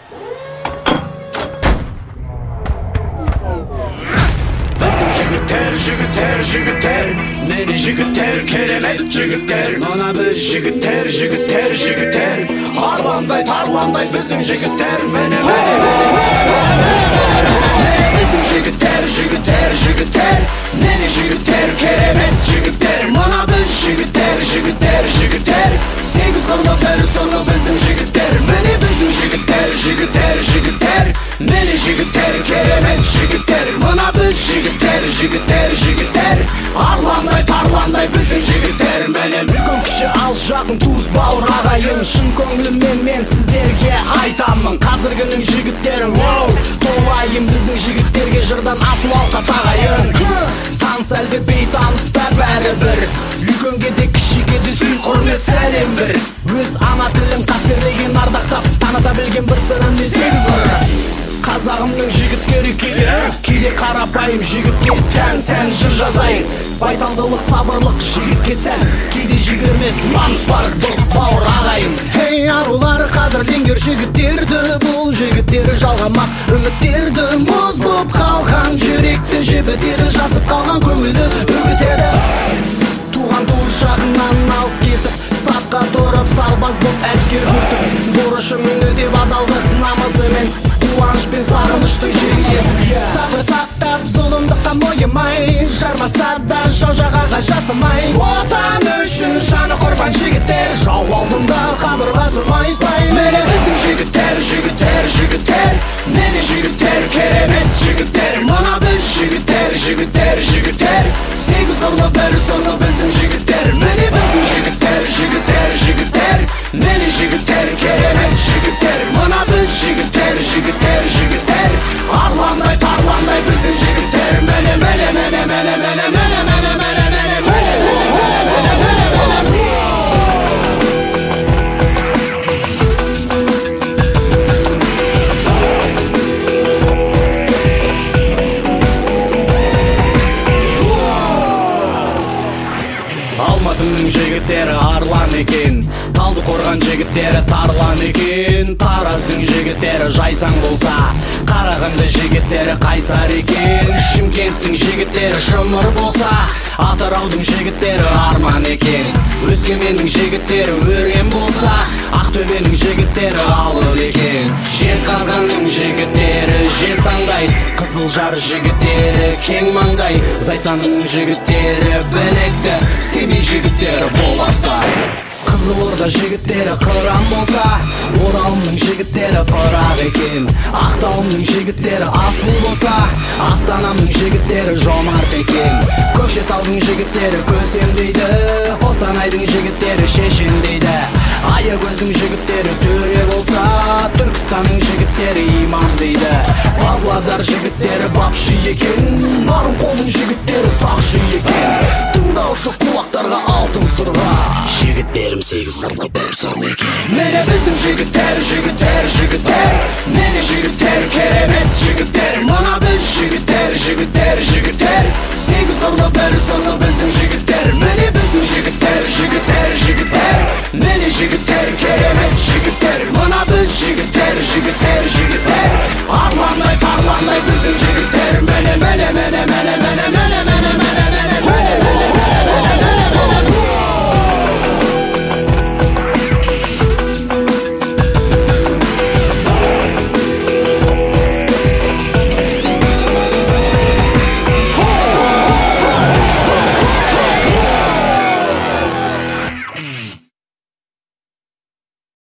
Jigiter, meni jigiter, keremet jigiter. Mana biz jigiter. Harlanday bizim jigiter. Mene bizim jigiter. Meni jigiter, keremet jigiter. Mana biz jigiter. Sekiz kırlı beri sırlı bizim jigiter. Meni bizim jigiter. Meni jigiter, keremet jigiter. Mana biz jigiter. Harlanday bizim jigiter. Menem үлкен кіші алыс жақын туыс бауыр ағайын. Шын көңіліммен мен сіздерге айтамын, қазіргінің жігіттері толайым біздің жігіттерге жырдан асыл алқа тағайын. Таныс әлде бейтаныс та бәрібір, үлкенге де кішіге де сый құрмет сәлем бір. Өз ана тілін қастерлеген ардақтап таныта білген бір сырын сегіз қыры. Қазағымның жігіттері кейде қарапайым жігітке тән сән жыр жазайын. Байсалдылық, сабырлық жігітке сән, кейде жігермес намыс бар дос бауыр ағайын. Ей арулары қадірлеңдер жігіттерді, бұл жігіттері жалғамақ үміттерді. Мұз боп қалған жүректі жібітеді, жасып қалған көңілді үгітеді. Туған туыс жағынан алыс кетіп, сапқа тұрып салбаз боп әскер күртіп, борышымын өтеп адалдық намысымен, қуаныш пен сағыныштың жегесі. Сабыр сақтап зұлымдыққа мойымай, жармаса да жау жағаға жасымай, отан үшін жаны құрбан жігіттер, жау алдында қабырғасын майыспай. Мені біздің жігіттер. Мені жігіттер, керемет жігіттер. Мына біз жігіттер. Сегіз қырлы бір сырлы біздің жігіттер. Мені біздің жігіттер. Мені жігіттер, керемет жігіттер. Мына біз жігіттер. Арландай біздің жігіттер. Мені Алматының жігіттері арлан екен, талды қорған жігіттері тарлан екен. Тараздың жігіттері жайсаң болса, Қарағанды жігіттері қайсар екен. Шымкенттің жігіттері шымыр болса, Атыраудың жігіттері арман екен. Өскеменнің жігіттері өрен болса, Ақтөбенің жігіттері алып екен. Жезқазғанның жігіттері жезтаңдай, Қызылжар жігіттері кең маңдай. Зайсанның жігіттері білекті, Семей жігіттері болаттай. Қызылорда жігіттері қыран болса, Оралымның жігіттері пырақ екен. Ақтауымның жігіттері асыл болса, Астанамның жігіттері жомарт екен. Көкшетаудың жігіттері көсем дейді, Қостанайдың жігіттері шешен дейді. Аягөздің жігіттері төре болса, Түркістанның жігіттері имам дейді. Павлодар жігіттері бапшы екен, Нарынқолдың жігіттері сақшы екен. Тыңдаушы құлақтарға алтын сырға, жігіттерім сегіз қырлы бір сан екен. Мені біздің жігіттер. Мені жігіттер, керемет жігіттер. Мына біз жігіттер. Сегіз қырлы бір сырлы біздің жігіттер. Мені біздің жігіттер. Мені жігіттер, керемет жігіттер. Мына біз жігіттер.